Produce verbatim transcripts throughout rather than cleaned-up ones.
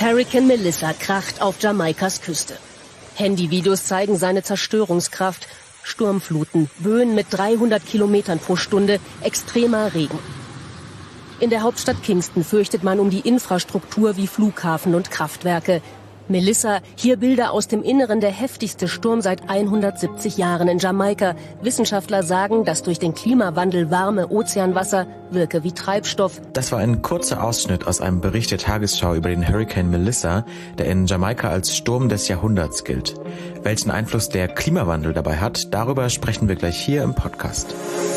Hurrikan Melissa kracht auf Jamaikas Küste. Handyvideos zeigen seine Zerstörungskraft. Sturmfluten, Böen mit dreihundert Kilometern pro Stunde, extremer Regen. In der Hauptstadt Kingston fürchtet man um die Infrastruktur wie Flughafen und Kraftwerke. Melissa, hier Bilder aus dem Inneren, der heftigste Sturm seit hundertsiebzig Jahren in Jamaika. Wissenschaftler sagen, dass durch den Klimawandel warme Ozeanwasser wirke wie Treibstoff. Das war ein kurzer Ausschnitt aus einem Bericht der Tagesschau über den Hurrikan Melissa, der in Jamaika als Sturm des Jahrhunderts gilt. Welchen Einfluss der Klimawandel dabei hat, darüber sprechen wir gleich hier im Podcast.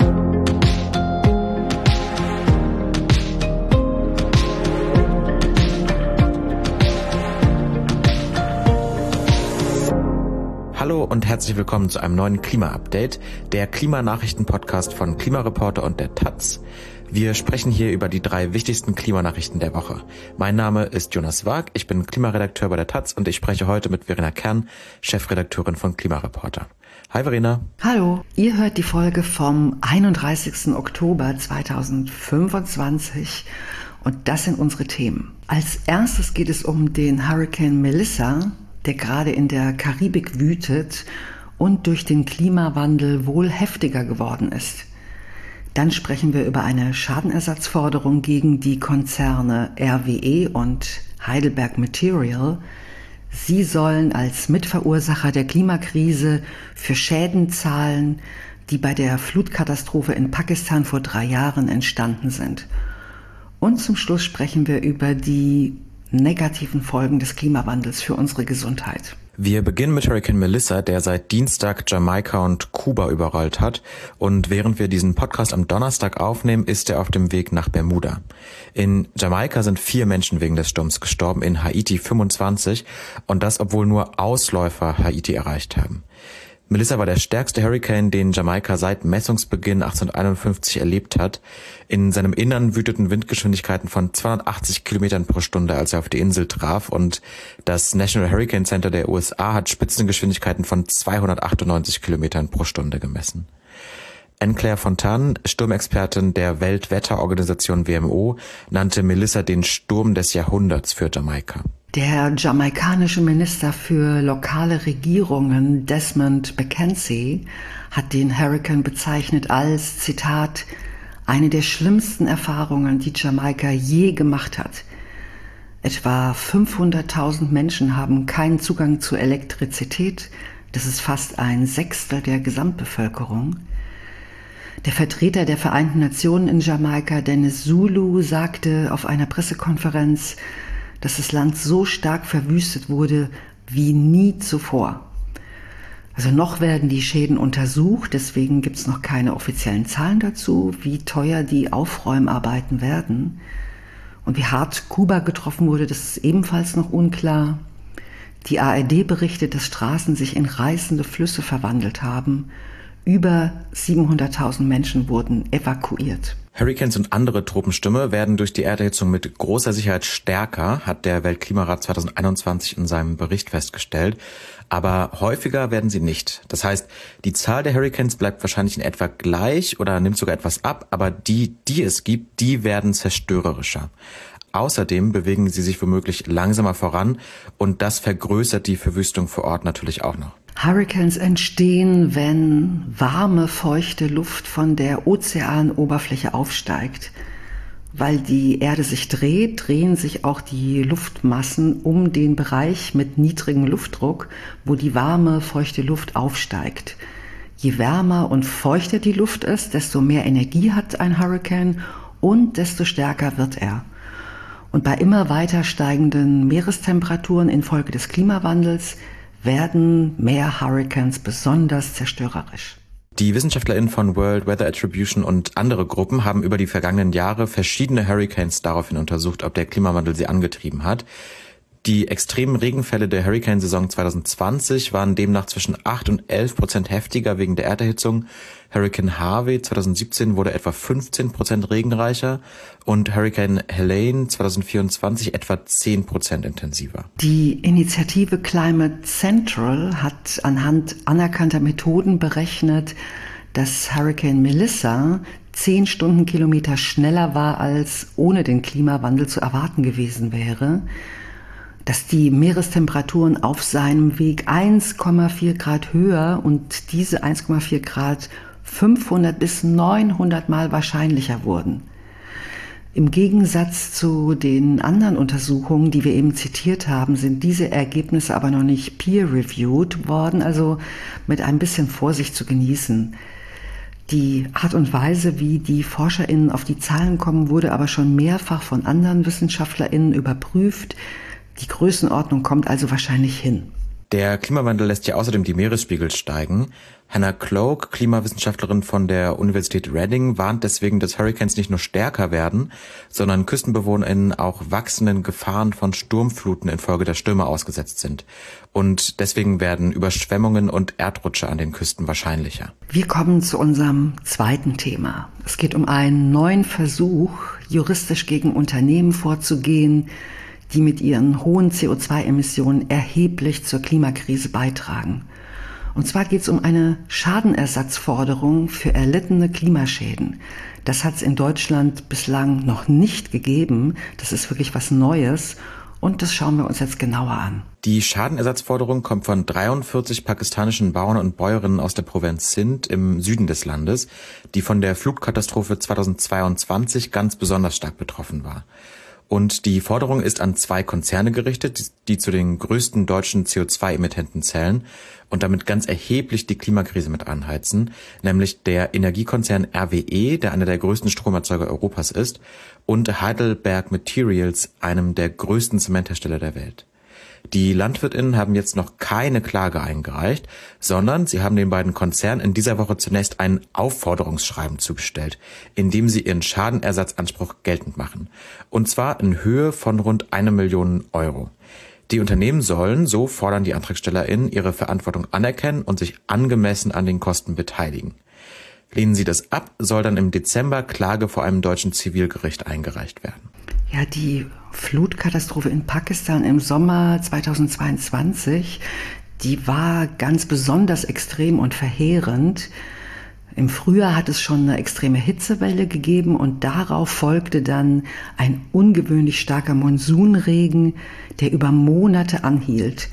Hallo und herzlich willkommen zu einem neuen Klima-Update, der Klimanachrichten-Podcast von Klimareporter und der Taz. Wir sprechen hier über die drei wichtigsten Klimanachrichten der Woche. Mein Name ist Jonas Wag, ich bin Klimaredakteur bei der Taz und ich spreche heute mit Verena Kern, Chefredakteurin von Klimareporter. Hi Verena. Hallo, ihr hört die Folge vom einunddreißigsten Oktober zweitausendfünfundzwanzig und das sind unsere Themen. Als erstes geht es um den Hurrikan Melissa, der gerade in der Karibik wütet und durch den Klimawandel wohl heftiger geworden ist. Dann sprechen wir über eine Schadenersatzforderung gegen die Konzerne R W E und Heidelberg Material. Sie sollen als Mitverursacher der Klimakrise für Schäden zahlen, die bei der Flutkatastrophe in Pakistan vor drei Jahren entstanden sind. Und zum Schluss sprechen wir über die negativen Folgen des Klimawandels für unsere Gesundheit. Wir beginnen mit Hurrikan Melissa, der seit Dienstag Jamaika und Kuba überrollt hat. Und während wir diesen Podcast am Donnerstag aufnehmen, ist er auf dem Weg nach Bermuda. In Jamaika sind vier Menschen wegen des Sturms gestorben, in Haiti fünfundzwanzig. Und das, obwohl nur Ausläufer Haiti erreicht haben. Melissa war der stärkste Hurrikan, den Jamaika seit Messungsbeginn achtzehnhunderteinundfünfzig erlebt hat. In seinem Innern wüteten Windgeschwindigkeiten von zweihundertachtzig Kilometern pro Stunde, als er auf die Insel traf. Und das National Hurricane Center der U S A hat Spitzengeschwindigkeiten von zweihundertachtundneunzig Kilometern pro Stunde gemessen. Anne-Claire Fontaine, Sturmexpertin der Weltwetterorganisation W M O, nannte Melissa den Sturm des Jahrhunderts für Jamaika. Der jamaikanische Minister für lokale Regierungen, Desmond McKenzie, hat den Hurrikan bezeichnet als, Zitat, eine der schlimmsten Erfahrungen, die Jamaika je gemacht hat. Etwa fünfhunderttausend Menschen haben keinen Zugang zu Elektrizität. Das ist fast ein Sechstel der Gesamtbevölkerung. Der Vertreter der Vereinten Nationen in Jamaika, Dennis Zulu, sagte auf einer Pressekonferenz, dass das Land so stark verwüstet wurde wie nie zuvor. Also noch werden die Schäden untersucht, deswegen gibt es noch keine offiziellen Zahlen dazu, wie teuer die Aufräumarbeiten werden. Und wie hart Kuba getroffen wurde, das ist ebenfalls noch unklar. Die A R D berichtet, dass Straßen sich in reißende Flüsse verwandelt haben. Über siebenhunderttausend Menschen wurden evakuiert. Hurrikans und andere Tropenstürme werden durch die Erderhitzung mit großer Sicherheit stärker, hat der Weltklimarat zweitausendeinundzwanzig in seinem Bericht festgestellt. Aber häufiger werden sie nicht. Das heißt, die Zahl der Hurrikans bleibt wahrscheinlich in etwa gleich oder nimmt sogar etwas ab, aber die, die es gibt, die werden zerstörerischer. Außerdem bewegen sie sich womöglich langsamer voran und das vergrößert die Verwüstung vor Ort natürlich auch noch. Hurrikans entstehen, wenn warme, feuchte Luft von der Ozeanoberfläche aufsteigt. Weil die Erde sich dreht, drehen sich auch die Luftmassen um den Bereich mit niedrigem Luftdruck, wo die warme, feuchte Luft aufsteigt. Je wärmer und feuchter die Luft ist, desto mehr Energie hat ein Hurrikan und desto stärker wird er. Und bei immer weiter steigenden Meerestemperaturen infolge des Klimawandels werden mehr Hurrikans besonders zerstörerisch. Die WissenschaftlerInnen von World Weather Attribution und andere Gruppen haben über die vergangenen Jahre verschiedene Hurrikans daraufhin untersucht, ob der Klimawandel sie angetrieben hat. Die extremen Regenfälle der Hurrikansaison zweitausendzwanzig waren demnach zwischen acht und elf Prozent heftiger wegen der Erderhitzung. Hurrikan Harvey zweitausendsiebzehn wurde etwa fünfzehn Prozent regenreicher und Hurrikan Helene zweitausendvierundzwanzig etwa zehn Prozent intensiver. Die Initiative Climate Central hat anhand anerkannter Methoden berechnet, dass Hurrikan Melissa zehn Stundenkilometer schneller war, als ohne den Klimawandel zu erwarten gewesen wäre. dass die Meerestemperaturen auf seinem Weg eins Komma vier Grad höher und diese eins Komma vier Grad fünfhundert bis neunhundert Mal wahrscheinlicher wurden. Im Gegensatz zu den anderen Untersuchungen, die wir eben zitiert haben, sind diese Ergebnisse aber noch nicht peer-reviewed worden, also mit ein bisschen Vorsicht zu genießen. Die Art und Weise, wie die ForscherInnen auf die Zahlen kommen, wurde aber schon mehrfach von anderen WissenschaftlerInnen überprüft. Die Größenordnung kommt also wahrscheinlich hin. Der Klimawandel lässt ja außerdem die Meeresspiegel steigen. Hannah Cloak, Klimawissenschaftlerin von der Universität Reading, warnt deswegen, dass Hurricanes nicht nur stärker werden, sondern KüstenbewohnerInnen auch wachsenden Gefahren von Sturmfluten infolge der Stürme ausgesetzt sind. Und deswegen werden Überschwemmungen und Erdrutsche an den Küsten wahrscheinlicher. Wir kommen zu unserem zweiten Thema. Es geht um einen neuen Versuch, juristisch gegen Unternehmen vorzugehen, die mit ihren hohen C O zwei Emissionen erheblich zur Klimakrise beitragen. Und zwar geht es um eine Schadenersatzforderung für erlittene Klimaschäden. Das hat es in Deutschland bislang noch nicht gegeben. Das ist wirklich was Neues. Und das schauen wir uns jetzt genauer an. Die Schadenersatzforderung kommt von dreiundvierzig pakistanischen Bauern und Bäuerinnen aus der Provinz Sindh im Süden des Landes, die von der Flutkatastrophe zweitausendzweiundzwanzig ganz besonders stark betroffen war. Und die Forderung ist an zwei Konzerne gerichtet, die zu den größten deutschen C O zwei Emittenten zählen und damit ganz erheblich die Klimakrise mit anheizen, nämlich der Energiekonzern R W E, der einer der größten Stromerzeuger Europas ist, und Heidelberg Materials, einem der größten Zementhersteller der Welt. Die LandwirtInnen haben jetzt noch keine Klage eingereicht, sondern sie haben den beiden Konzernen in dieser Woche zunächst ein Aufforderungsschreiben zugestellt, in dem sie ihren Schadenersatzanspruch geltend machen. Und zwar in Höhe von rund eine Million Euro. Die Unternehmen sollen, so fordern die AntragstellerInnen, ihre Verantwortung anerkennen und sich angemessen an den Kosten beteiligen. Lehnen sie das ab, soll dann im Dezember Klage vor einem deutschen Zivilgericht eingereicht werden. Ja, die Flutkatastrophe in Pakistan im Sommer zweitausendzweiundzwanzig, die war ganz besonders extrem und verheerend. Im Frühjahr hat es schon eine extreme Hitzewelle gegeben und darauf folgte dann ein ungewöhnlich starker Monsunregen, der über Monate anhielt.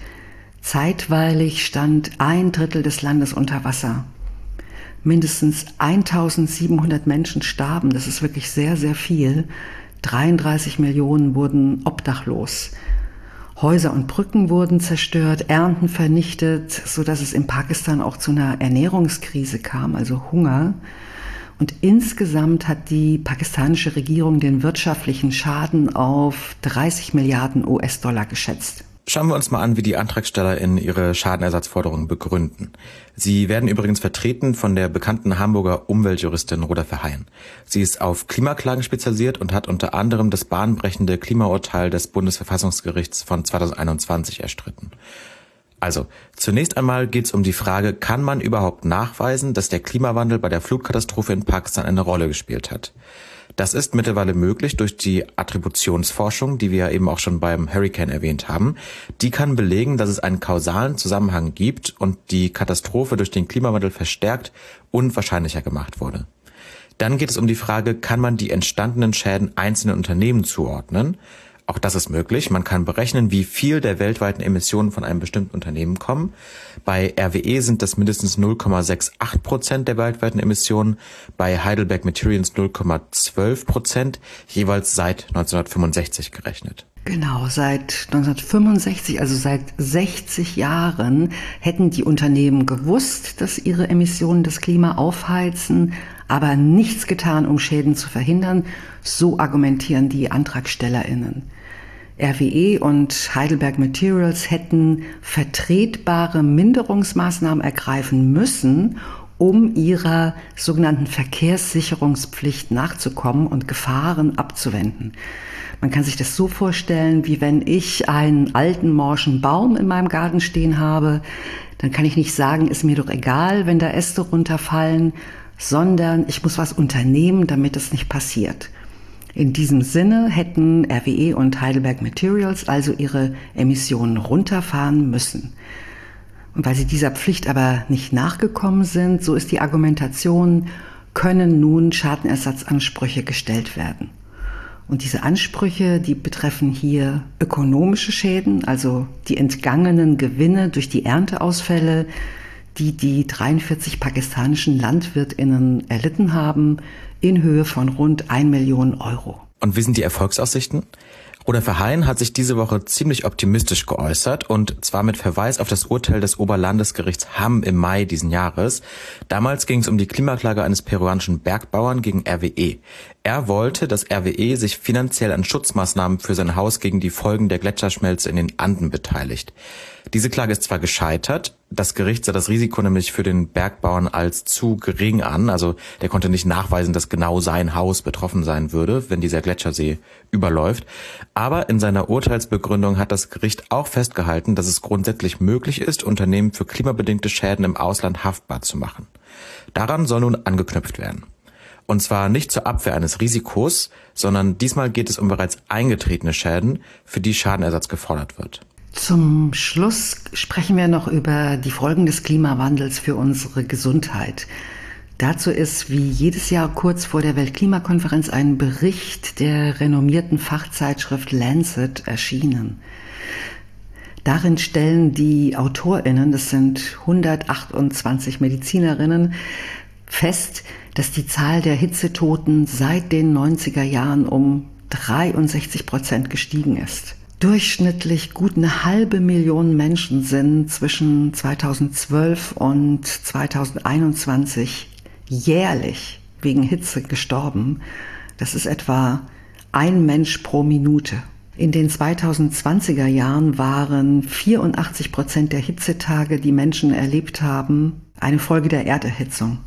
Zeitweilig stand ein Drittel des Landes unter Wasser. Mindestens eintausendsiebenhundert Menschen starben, das ist wirklich sehr, sehr viel. dreiunddreißig Millionen wurden obdachlos. Häuser und Brücken wurden zerstört, Ernten vernichtet, sodass es in Pakistan auch zu einer Ernährungskrise kam, also Hunger. Und insgesamt hat die pakistanische Regierung den wirtschaftlichen Schaden auf dreißig Milliarden U S-Dollar geschätzt. Schauen wir uns mal an, wie die AntragstellerInnen ihre Schadenersatzforderungen begründen. Sie werden übrigens vertreten von der bekannten Hamburger Umweltjuristin Roda Verheyen. Sie ist auf Klimaklagen spezialisiert und hat unter anderem das bahnbrechende Klimaurteil des Bundesverfassungsgerichts von zweitausendeinundzwanzig erstritten. Also, zunächst einmal geht es um die Frage, kann man überhaupt nachweisen, dass der Klimawandel bei der Flutkatastrophe in Pakistan eine Rolle gespielt hat? Das ist mittlerweile möglich durch die Attributionsforschung, die wir ja eben auch schon beim Hurricane erwähnt haben. Die kann belegen, dass es einen kausalen Zusammenhang gibt und die Katastrophe durch den Klimawandel verstärkt und wahrscheinlicher gemacht wurde. Dann geht es um die Frage, kann man die entstandenen Schäden einzelnen Unternehmen zuordnen? Auch das ist möglich. Man kann berechnen, wie viel der weltweiten Emissionen von einem bestimmten Unternehmen kommen. Bei R W E sind das mindestens null Komma achtundsiebzig Prozent der weltweiten Emissionen, bei Heidelberg Materials null Komma zwölf Prozent, jeweils seit neunzehnhundertfünfundsechzig gerechnet. Genau, seit neunzehnhundertfünfundsechzig, also seit sechzig Jahren, hätten die Unternehmen gewusst, dass ihre Emissionen das Klima aufheizen, aber nichts getan, um Schäden zu verhindern. So argumentieren die AntragstellerInnen. R W E und Heidelberg Materials hätten vertretbare Minderungsmaßnahmen ergreifen müssen, um ihrer sogenannten Verkehrssicherungspflicht nachzukommen und Gefahren abzuwenden. Man kann sich das so vorstellen, wie wenn ich einen alten morschen Baum in meinem Garten stehen habe, dann kann ich nicht sagen, ist mir doch egal, wenn da Äste runterfallen, sondern ich muss was unternehmen, damit es nicht passiert. In diesem Sinne hätten R W E und Heidelberg Materials also ihre Emissionen runterfahren müssen. Und weil sie dieser Pflicht aber nicht nachgekommen sind, so ist die Argumentation, können nun Schadenersatzansprüche gestellt werden. Und diese Ansprüche, die betreffen hier ökonomische Schäden, also die entgangenen Gewinne durch die Ernteausfälle, die die dreiundvierzig pakistanischen LandwirtInnen erlitten haben, in Höhe von rund eine Million Euro. Und wie sind die Erfolgsaussichten? Rudolf Verheyen hat sich diese Woche ziemlich optimistisch geäußert, und zwar mit Verweis auf das Urteil des Oberlandesgerichts Hamm im Mai diesen Jahres. Damals ging es um die Klimaklage eines peruanischen Bergbauern gegen R W E. Er wollte, dass R W E sich finanziell an Schutzmaßnahmen für sein Haus gegen die Folgen der Gletscherschmelze in den Anden beteiligt. Diese Klage ist zwar gescheitert, das Gericht sah das Risiko nämlich für den Bergbauern als zu gering an, also der konnte nicht nachweisen, dass genau sein Haus betroffen sein würde, wenn dieser Gletschersee überläuft. Aber in seiner Urteilsbegründung hat das Gericht auch festgehalten, dass es grundsätzlich möglich ist, Unternehmen für klimabedingte Schäden im Ausland haftbar zu machen. Daran soll nun angeknüpft werden. Und zwar nicht zur Abwehr eines Risikos, sondern diesmal geht es um bereits eingetretene Schäden, für die Schadenersatz gefordert wird. Zum Schluss sprechen wir noch über die Folgen des Klimawandels für unsere Gesundheit. Dazu ist wie jedes Jahr kurz vor der Weltklimakonferenz ein Bericht der renommierten Fachzeitschrift Lancet erschienen. Darin stellen die AutorInnen, das sind hundertachtundzwanzig Medizinerinnen, fest, dass die Zahl der Hitzetoten seit den neunziger Jahren um dreiundsechzig Prozent gestiegen ist. Durchschnittlich gut eine halbe Million Menschen sind zwischen zweitausendzwölf und zweitausendeinundzwanzig jährlich wegen Hitze gestorben. Das ist etwa ein Mensch pro Minute. In den zweitausendzwanziger Jahren waren vierundachtzig Prozent der Hitzetage, die Menschen erlebt haben, eine Folge der Erderhitzung.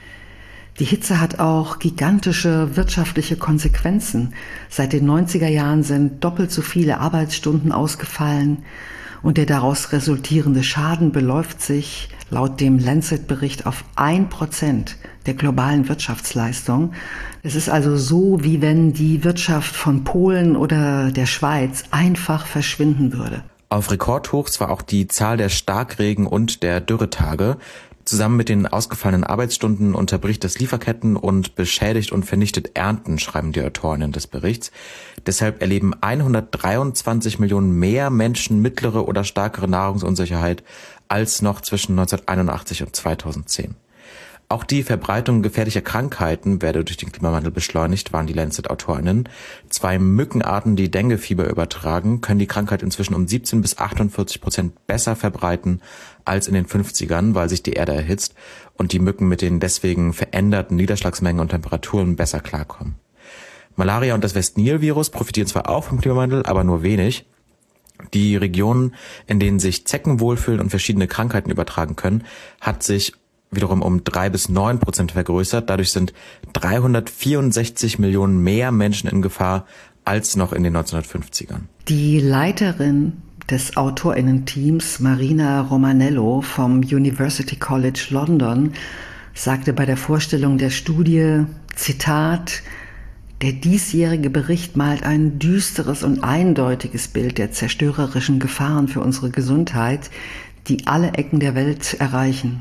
Die Hitze hat auch gigantische wirtschaftliche Konsequenzen. Seit den neunziger Jahren sind doppelt so viele Arbeitsstunden ausgefallen und der daraus resultierende Schaden beläuft sich laut dem Lancet-Bericht auf ein Prozent der globalen Wirtschaftsleistung. Es ist also so, wie wenn die Wirtschaft von Polen oder der Schweiz einfach verschwinden würde. Auf Rekordhochs war auch die Zahl der Starkregen und der Dürretage. Zusammen mit den ausgefallenen Arbeitsstunden unterbricht es Lieferketten und beschädigt und vernichtet Ernten, schreiben die AutorInnen des Berichts. Deshalb erleben hundertdreiundzwanzig Millionen mehr Menschen mittlere oder starkere Nahrungsunsicherheit als noch zwischen neunzehnhunderteinundachtzig und zweitausendzehn. Auch die Verbreitung gefährlicher Krankheiten werde durch den Klimawandel beschleunigt, waren die Lancet-AutorInnen. Zwei Mückenarten, die Denguefieber übertragen, können die Krankheit inzwischen um siebzehn bis achtundvierzig Prozent besser verbreiten als in den fünfzigern, weil sich die Erde erhitzt und die Mücken mit den deswegen veränderten Niederschlagsmengen und Temperaturen besser klarkommen. Malaria und das West-Nil-Virus profitieren zwar auch vom Klimawandel, aber nur wenig. Die Regionen, in denen sich Zecken wohlfühlen und verschiedene Krankheiten übertragen können, hat sich wiederum um drei bis neun Prozent vergrößert. Dadurch sind dreihundertvierundsechzig Millionen mehr Menschen in Gefahr als noch in den neunzehnhundertfünfzigern. Die Leiterin des AutorInnen-Teams, Marina Romanello vom University College London, sagte bei der Vorstellung der Studie, Zitat, der diesjährige Bericht malt ein düsteres und eindeutiges Bild der zerstörerischen Gefahren für unsere Gesundheit, die alle Ecken der Welt erreichen.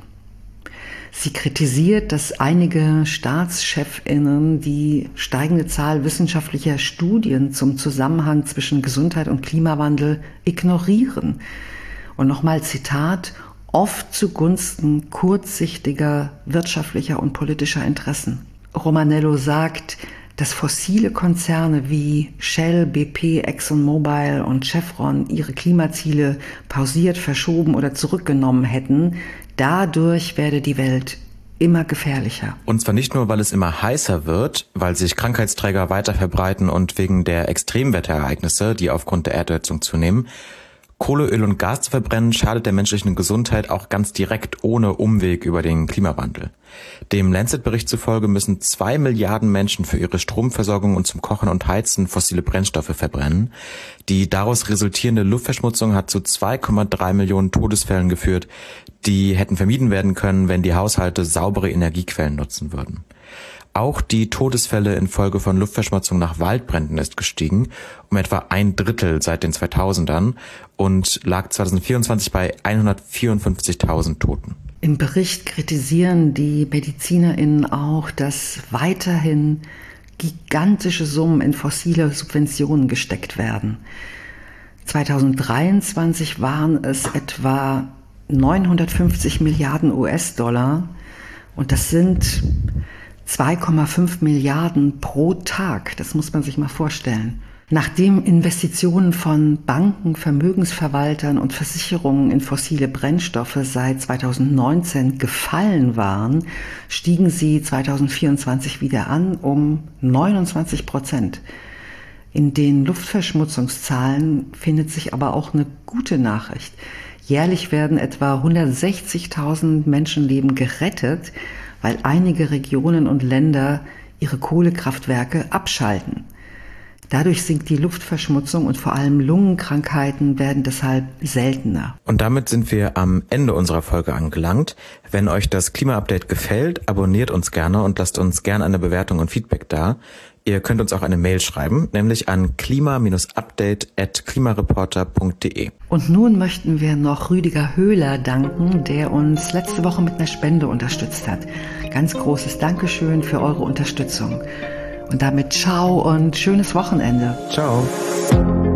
Sie kritisiert, dass einige StaatschefInnen die steigende Zahl wissenschaftlicher Studien zum Zusammenhang zwischen Gesundheit und Klimawandel ignorieren. Und nochmal Zitat, oft zugunsten kurzsichtiger wirtschaftlicher und politischer Interessen. Romanello sagt, dass fossile Konzerne wie Shell, B P, ExxonMobil und Chevron ihre Klimaziele pausiert, verschoben oder zurückgenommen hätten. Dadurch werde die Welt immer gefährlicher. Und zwar nicht nur, weil es immer heißer wird, weil sich Krankheitsträger weiter verbreiten und wegen der Extremwetterereignisse, die aufgrund der Erderhitzung zunehmen. Kohle, Öl und Gas zu verbrennen schadet der menschlichen Gesundheit auch ganz direkt ohne Umweg über den Klimawandel. Dem Lancet-Bericht zufolge müssen zwei Milliarden Menschen für ihre Stromversorgung und zum Kochen und Heizen fossile Brennstoffe verbrennen. Die daraus resultierende Luftverschmutzung hat zu zwei Komma drei Millionen Todesfällen geführt, die hätten vermieden werden können, wenn die Haushalte saubere Energiequellen nutzen würden. Auch die Todesfälle infolge von Luftverschmutzung nach Waldbränden ist gestiegen, um etwa ein Drittel seit den zweitausendern und lag zweitausendvierundzwanzig bei hundertvierundfünfzigtausend Toten. Im Bericht kritisieren die MedizinerInnen auch, dass weiterhin gigantische Summen in fossile Subventionen gesteckt werden. zweitausenddreiundzwanzig waren es etwa neunhundertfünfzig Milliarden U S-Dollar und das sind zwei Komma fünf Milliarden pro Tag. Das muss man sich mal vorstellen. Nachdem Investitionen von Banken, Vermögensverwaltern und Versicherungen in fossile Brennstoffe seit zweitausendneunzehn gefallen waren, stiegen sie zweitausendvierundzwanzig wieder an um neunundzwanzig Prozent. In den Luftverschmutzungszahlen findet sich aber auch eine gute Nachricht. Jährlich werden etwa hundertsechzigtausend Menschenleben gerettet, weil einige Regionen und Länder ihre Kohlekraftwerke abschalten. Dadurch sinkt die Luftverschmutzung und vor allem Lungenkrankheiten werden deshalb seltener. Und damit sind wir am Ende unserer Folge angelangt. Wenn euch das Klima-Update gefällt, abonniert uns gerne und lasst uns gerne eine Bewertung und Feedback da. Ihr könnt uns auch eine Mail schreiben, nämlich an klima update at klimareporter punkt de. Und nun möchten wir noch Rüdiger Höhler danken, der uns letzte Woche mit einer Spende unterstützt hat. Ganz großes Dankeschön für eure Unterstützung. Und damit ciao und schönes Wochenende. Ciao.